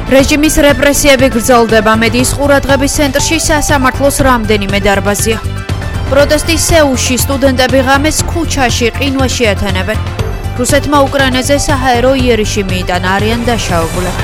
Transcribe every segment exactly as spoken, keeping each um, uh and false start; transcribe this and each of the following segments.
რეჟიმის რეპრესიები გრძელდება. მედიის ყურადღების ცენტრში სასამართლოს რამდენიმე დარბაზია. პროტესტი სეულში სტუდენტები ღამეს ქუჩაში, ყინვაში ეთანებენ. რუსეთმა უკრაინაზე საჰაერო იერიში მიიტანა, არიან დაშავებულები.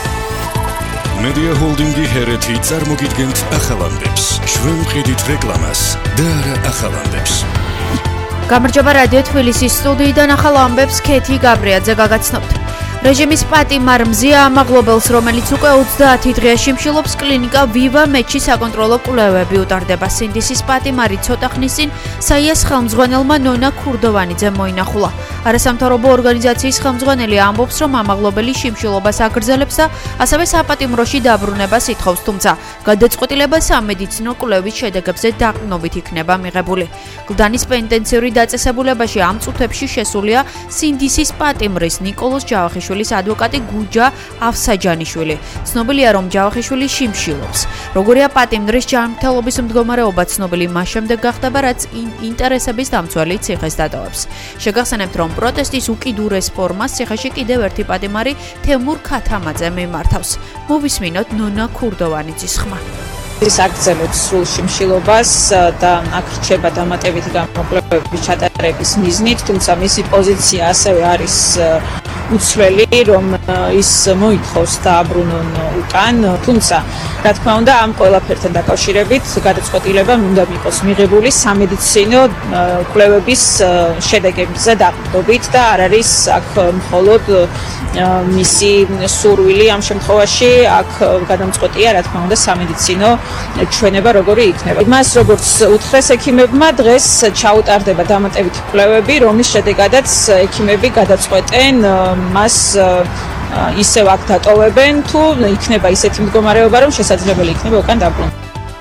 მედია ჰოლდინგი ჰერეთი წარმოგიდგენთ ახალამდებს. ჩვენ ვყიდით რეკლამას და არა ახალამდებს. გამარჯობა რადიო თბილისის სტუდიიდან ახალ ამბებს ქეთი გაბრიაძე გაგაცნობთ. რეჟიმის პატიმარ მზია ამაღლობელს, რომელიც უკვე ოცდაათი დღეში მშილობს კლინიკა ვივა მედში საკონტროლო კვლევები უტარდება. სინდისის პატიმარი ცოტა ხნის წინ საიას ხელმძღვანელმა ნონა ქურდოვანიძე მოინახულა. არასამთავრობო ორგანიზაციის ხელმძღვანელი ამბობს, რომ ამაღლობელი შიმშილობას აგრძელებს და ასევე საპატიმროში დაბრუნებას ითხოვს, თუმცა გადაწყვეტილება სამედიცინო კვლევის შედეგებზე დაყრდნობით იქნება მიღებული. გლდანის პენტენციური დაწესებულებაში ამ წუთებში შესულია სინდისის პატიმრის ნიკოლოზ ჯავახიშვილის ადვოკატი გუჯა ავსაჯანიშვილი. ცნობილია, რომ ჯავახიშვილი შიმშილობს. როგორია პატიმრის ჯანმრთელობის მდგომარეობა, ცნობილი მას შემდეგ გახდება, რაც ინტერესების დამცველი ციხეს დატოვებს. შეგახსენებთ, რომ პროტესტის უკიდურეს ფორმას ციხეში კიდევ ერთი პატიმარი თემურ ქათამაძე მიმართავს. მოვისმინოთ ნონა ქურდოვანიძის ხმა. ის აგრძელებს სრულ შიმშილობას და აქ რჩება დამატებითი გამოკვლევების ჩატარების მიზნით, თუმცა მისი პოზიცია ასევე არის უცვლელი, რომ ის მოითხოვს დააბრუნონ უკან, თუმცა რა თქმა უნდა ამ ყველაფერთან დაკავშირებით გადაწყვეტილება უნდა იყოს მიღებული სამედიცინო კვლევების შედეგებზე დაყრდნობით და არ არის აქ მხოლოდ მისი სურვილი ამ შემთხვევაში, აქ გადამწყვეტია რა თქმა უნდა სამედიცინო ჩვენება როგორი იქნება. მას როგორც უთხრეს ექიმებმა, დღეს ჩაუტარდება დამატებითი კვლევები, რომლის შედეგადაც ექიმები გადაწყვეტენ მას ისევ აქ დატოვებენ, თუ იქნება ისეთი მდგომარეობა, რომ შესაძლებელი იქნება უკან დაბრუნება.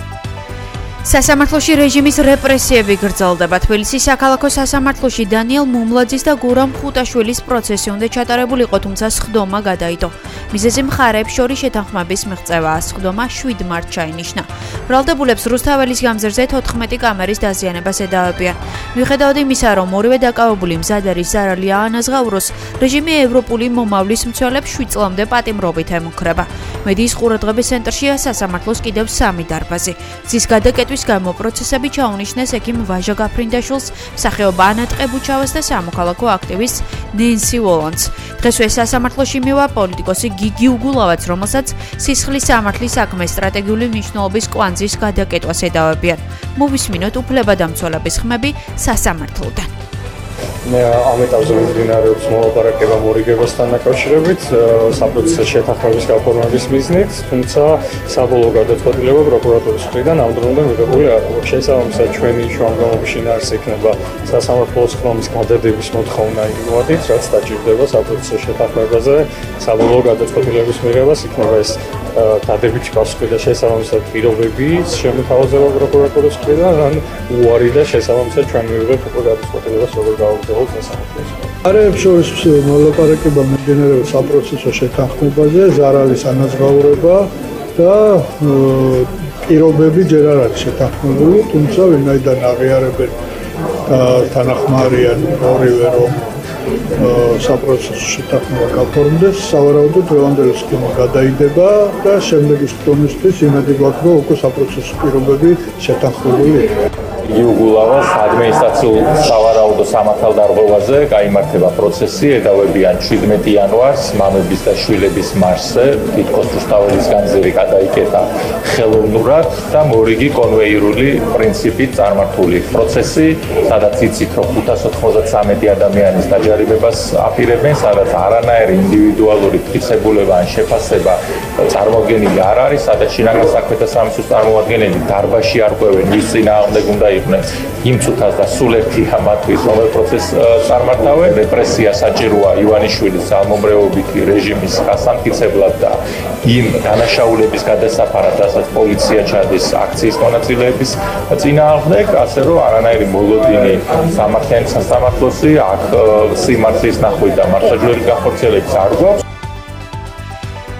სასამართლოში რეჟიმის რეპრესიები გრძელდება. თბილისის საქალაქო სასამართლოში დანიელ მუმლაძის და გურამ ხუტაშვილის პროცესი უნდა ჩატარებულიყო, თუმცა სხდომა გადაიდო. მიზეზი მხარეებს შორის შეთანხმების მიღწევაა. სხდომა შვიდ მარტს ჩაინიშნა. ბრალდებულებს რუსთაველის გამზირზე თოთხმეტი კამერის დაზიანებას ედავებიან. მიუხედავად იმისა, რომ ორივე დაკავებული მზად არის ზარალი აანაზღაუროს, რეჟიმი ევროპული მომავლის მცველებს შვიდ წლამდე პატიმრობით ემუქრება. მედიის ყურადღების ცენტრშია სასამართლოს კიდევ სამი დარბაზი. მზის გადაკეტვის გამო პროცესები ჩაუნიშნეს ექიმ ვაჟა გაფრინდაშვილს, მსახიობ ანა ტყებუჩავას და სამოქალაქო აქტივისტ ნენსი ვოლანს. დღესვე სასამართლოში მივა პოლიტიკოსი გიგი უგულავაც, რომელსაც სისხლის სამართლის საქმე სტრატეგიული მნიშვნელობის კვანძის გადაკეტვას ედავებიან. მოვისმინოთ უფლებადამცველების ხმები სასამართლოდან. მე ამ ეტაპზე მიმდინარეობს მოლაპარაკება მორიგებასთან დაკავშირებით, საპროცესო შეთანხმების გაფორმების მიზნით, თუმცა საბოლოო გადაწყვეტილება პროკურატურის მხრიდან ამ დრომდე მიღებული არ აქვს. შესაბამისად, ჩვენი შუამდგომობის შინაარსი იქნება სასამართლოს ხმის გადადების მოთხოვნა იმოდით, რაც დაჭირდება საპროცესო შეთანხმებაზე საბოლოო გადაწყვეტილების მიღებას, იქნება ეს დადებითი პასუხი და შესაბამისად პირობების შემოთავაზება პროკურატურის მხრიდან, ან უარი და შესაბამისად ჩვენ მივიღებთ უკვე გადაწყვეტილებას, როგორ გავაგრძელებთ სასამართლოს. არაერთ შორის მოლაპარაკება მიმდინარეობს საპროცესო შეთანხმებაზე, ზარალის ანაზღაურება და პირობები ჯერ არ არის შეთანხმებული, თუმცა ვინაიდან აღიარებენ და თანახმარიან ორივე რომ საპროცესო შეთანხმება გაფორმდეს, სავარაუდოდ დღევანდელი სხდომა გადაიდება და შემდეგი სხდომისთვის იმედი გვაქვს, რომ უკვე საპროცესო პირობები შეთანხმებული იქნება. იუგულავას ადმინისტრაციულ სავარაუდო სამართალდარღვევაზე გაიმართება პროცესი, ედავებიან შვიდმეტი იანვარს მამების და შვილების მარშზე, თითქოს რუსთაველის გამზირი გადაიკეტა ხელოვნურად და მორიგი კონვეირული პრინციპით წარმართული პროცესი, სადაც იცით, რომ ხუთას ოთხმოცდათსამეტი ადამიანის დაჯარიმებას აპირებენ, სადაც არანაირი ინდივიდუალური ფიქსებულება ან შეფასება წარმოდგენილი არ არის, სადაც შინაგან საქმეთა სამისლის წარმომადგენლები დარბაზში არ ყვევენ, ვის წინააღმდეგ უნდა იყვნენ იმ წუთას და სულ ერთია მათთვის, რომელ პროცესს წარმართავენ. რეპრესია საჭიროა ივანიშვილის ძალმომრეობითი რეჟიმის გასამტკიცებლად და იმ დანაშაულების გადასაფარად, რასაც პოლიცია ჩადის აქციის მონაწილეების წინააღმდეგ, ასე რომ არანაირი მოლოდინი სამართლიანი სასამართლოსი აქ სიმართლის ნახვით და მართლმსაჯულების განხორციელების არ გვაქვს.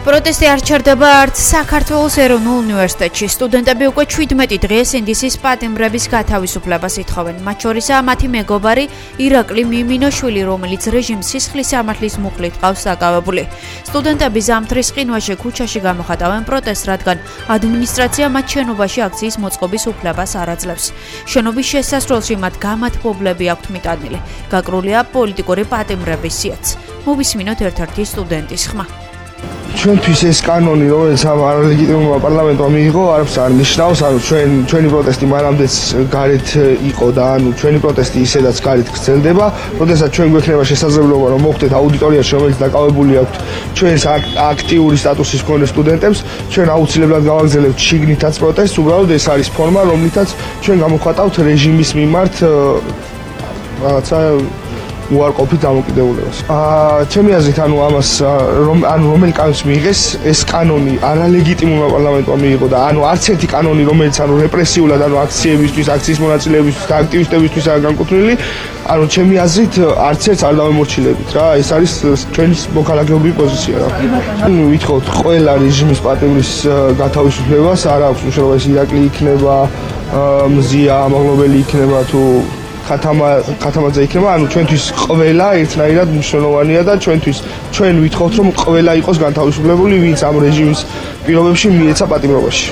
პროტესტი არ ჩერდება არც საქართველოს ეროვნულ უნივერსიტეტში. სტუდენტები უკვე შვიდმეტი დღეს ინდისის პატიმრების გათავისუფლებას ითხოვენ. მათ შორისაა მათი მეგობარი ირაკლი მიმინოშვილი, რომელიც რეჟიმის სისხლის სამართლის მუხლით ყავს საკავებული. სტუდენტები ზამთრის ყინვაში ქუჩაში გამოხატავენ პროტესტს, რადგან ადმინისტრაცია მათ შენობაში აქციის მოწყობის უფლებას არ აძლევს. შენობის შესასვლელში მათ გამათბობლები აქვთ მიტანილი. გაკრულია პოლიტიკური პატიმრების სიაც. მოვისმინოთ ერთ-ერთი სტუდენტის ხმა. ჩვენთვის ეს კანონი, რომელიც ამ არალეგიტიმურმა პარლამენტმა მიიღო, არაფერს არ ნიშნავს, ანუ ჩვენ ჩვენი პროტესტი მანამდეც გარეთ იყო და ანუ ჩვენი პროტესტი ისედაც გარეთ გრძელდება. როდესაც ჩვენ გვექნება შესაძლებლობა, რომ მოხვდეთ აუდიტორიაში, რომელიც დაკავებული აქვს ჩვენს აქტიური სტატუსის მქონე სტუდენტებს, ჩვენ აუცილებლად გავაგრძელებთ შიგნითაც პროტესტს, უბრალოდ ეს არის ფორმა, რომლითაც ჩვენ გამოვხატავთ რეჟიმის მიმართ რაღაცა უარყოფით დამოკიდებულებას. აა ჩემი აზრით, ანუ ამას რომ ანუ რომელი კანონს მიიღეს, ეს კანონი არალეგიტიმურმა პარლამენტმა მიიღო და ანუ არც ერთი კანონი, რომელიც ანუ რეპრესიულად, ანუ აქციებისთვის, აქციის მონაწილეებისთვის და აქტივისტებისთვისაა განკუთვნილი, ანუ ჩემი აზრით არც ერთს არ დავემორჩილებით რა. ეს არის ჩვენი მოქალაქეობრივი პოზიცია რა. ანუ ვითხოვთ ყველა რეჟიმის პატიმრის გათავისუფლებას, არ აქვს მნიშვნელობა ეს ირაკლი იქნება, მზია, ამაღლობელი იქნება თუ ხათამა ხათამაძე იქნება, ანუ ჩვენთვის ყველა ერთნაირად მნიშვნელოვანია და ჩვენთვის ჩვენ ვითხოვთ, რომ ყველა იყოს განთავისუფლებული, ვინც ამ რეჟიმის პირობებში მიეცა პატიმრობაში.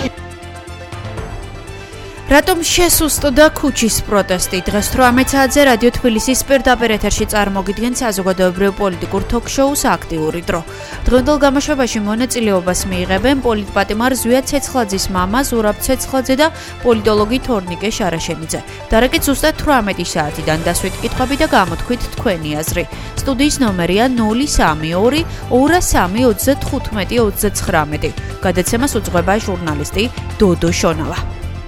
რატომ შესუსტდა ქუჩის პროტესტი? დღეს ოცდაოთხ საათზე რადიო თბილისის პირდაპირ ეთერში წარმოგიდგენთ საზოგადოებრივ პოლიტიკურ თოქ-შოუს აქტიური დრო. დღევანდელ გამოშვებაში მონაწილეობას მიიღებენ პოლიტპატიმარ ზვია ცეცხლაძის მამა ზურაბ ცეცხლაძე და პოლიტოლოგი თორნიკე შარაშენიძე. დარეკით ზუსტად ოცდაოთხ საათიდან დასვით კითხვები და გამოთქვით თქვენი აზრი. სტუდიის ნომერია ნული სამი ორი ორი სამი ოცდათხუთმეტი ოცდაცხრამეტი. გადაცემას უძღვება ჟურნალისტი დოდო შონავა.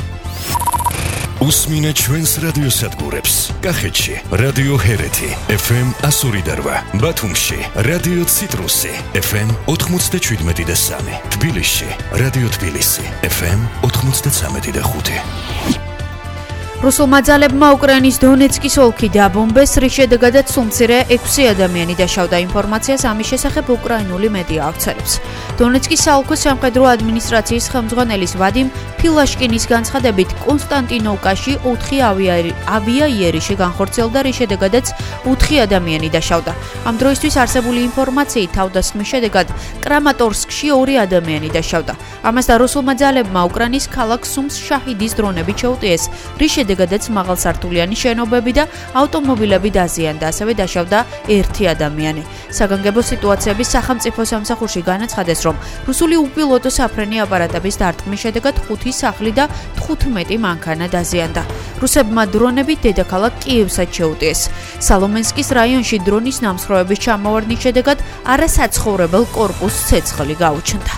უსმინეთ ჩვენს რადიოსადგურებს. კახეთში რადიო ჰერეთი ეფ ემ ასორი და რვა, ბათუმში რადიო ციტრუსი ეფ ემ ოთხმოცდაშვიდმეტი და სამი, თბილისში რადიო თბილისი ეფ ემ ოთხმოცდაცამეტი და ხუთი. რუსულმა ძალებმა უკრაინის დონეცკის ოლქი დაბომბეს, რის შედეგადაც სულ-მცირე ექვსი ადამიანი დაშავდა. ინფორმაციას ამის შესახებ უკრაინული მედია ავრცელებს. დონეცკის საოლქო სამხედრო ადმინისტრაციის ხელმძღვანელის ვადიმ ფილაშკინის განცხადებით, კონსტანტინოვკაში ოთხი ავიაიერიში განხორციელდა, რის შედეგადაც ოთხი ადამიანი დაშავდა. ამ დროისთვის არსებული ინფორმაციით თავდასხმის შედეგად კრამატორსკში ორი ადამიანი დაშავდა. ამასთან რუსულმა ძალებმა უკრაინის ქალაქ სუმს შაჰიდის დრონებით შეუტიეს, რის შედეგადაც მაღალსართულიანი შენობები და ავტომობილები დაზიანდა, ასევე დაშავდა ერთი ადამიანი. საგანგებო სიტუაციების სახელმწიფო სამსახურში განაცხადეს, რომ რუსული უპილოტო საფრენი აპარატების დარტყმის შედეგად ხუთი სახლი და თხუთმეტი მანქანა დაზიანდა. რუსებმა დრონებით დედაქალაქ კიევსაც შეუტიეს. სალომენსკის რაიონში დრონის ნამსხვრევების ჩამოვარდნის შედეგად არასაცხოვრებელ კორპუსს ცეცხლი გაუჩნდა.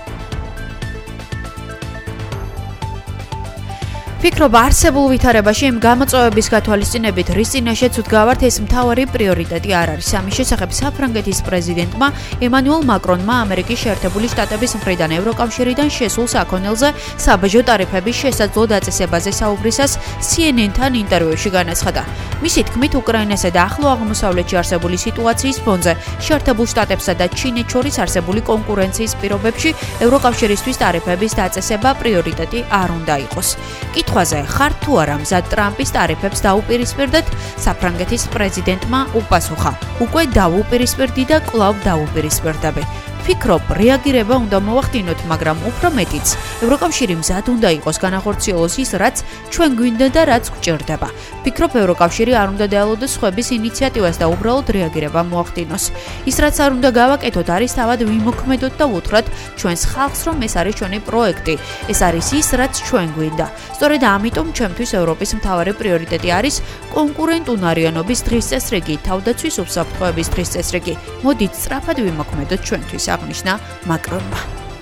ფიქრობ არსებულ ვითარებაში იმ გამოწვევების გათვალისწინებით, რის წინაშეც უდგავართ, ეს მთავარი პრიორიტეტი არ არის. ამის შესახებ საფრანგეთის პრეზიდენტმა ემანუელ მაკრონმა ამერიკის შეერთებული შტატების მხრიდან ევროკავშირიდან შესულ საქონელზე საბაჟო ტარიფების შესაძლო დაწესებაზე საუბრისას სი ენ ენ-თან ინტერვიუში განაცხადა. მისი თქმით, უკრაინასა და ახლო აღმოსავლეთში არსებული სიტუაციის ფონზე შეერთებულ შტატებსა და ჩინეთს შორის არსებული კონკურენციის პირობებში ევროკავშირისთვის ტარიფების დაწესება პრიორიტეტი არ უნდა იყოს. კითხვაზე, ხარ თუ არა მზად ტრამპის ტარიფებს დაუპირისპირდეთ, საფრანგეთის პრეზიდენტმა უპასუხა: უკვე დაუპირისპირდი და კვლავ დაუპირისპირდები. ფიქრობ, რეაგირება უნდა მოვახდინოთ, მაგრამ უფრო მეტიც, ევროკავშირი მზად უნდა იყოს განახორციელოს ის, რაც ჩვენ გვინდა და რაც გვჭირდება. ფიქრობ, ევროკავშირი არ უნდა დაელოდოს სხვების ინიციატივას და უბრალოდ რეაგირება მოახდინოს. ის, რაც არ უნდა გავაკეთოთ, არის თავად ვიმოქმედოთ და უთხრათ ჩვენს ხალხს, რომ ეს არის ჩვენი პროექტი. ეს არის ის, რაც ჩვენ გვინდა. სწორედ ამიტომ ჩემთვის ევროპის მთავარი პრიორიტეტი არის კონკურენტუნარიანობის დღის წესრიგი, თავდაცვის უსაფრთხოების დღის წესრიგი. მოდით სწრაფად ვიმოქმედოთ ჩვენთვის, აღნიშნა მაკრონმა.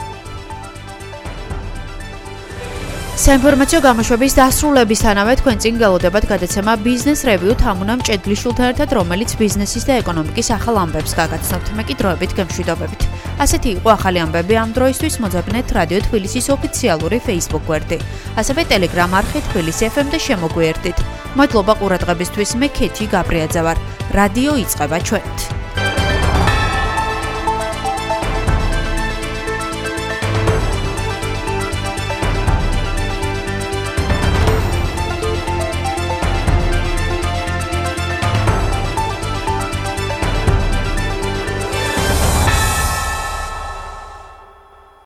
საინფორმაციო გამოშვების დასრულებისთანავე თქვენ წინ გელოდებათ გადაცემა ბიზნეს რევიუ თამუნამ ჭედლიშვილთან ერთად, რომელიც ბიზნესის და ეკონომიკის ახალ ამბებს გაგაცნობთ. მე კი დროებით გემშვიდობებით. ასეთი იყო ახალი ამბები ამ დროისთვის. მოძებნეთ რადიო თბილისის ოფიციალური Facebook გვერდი, ასევე Telegram არხი თბილისი ეფ ემ და შემოგვიერთდით. მადლობა ყურადღებისთვის. მე ქეთი გაბრიაძე ვარ. რადიო იწყება ჩვენით.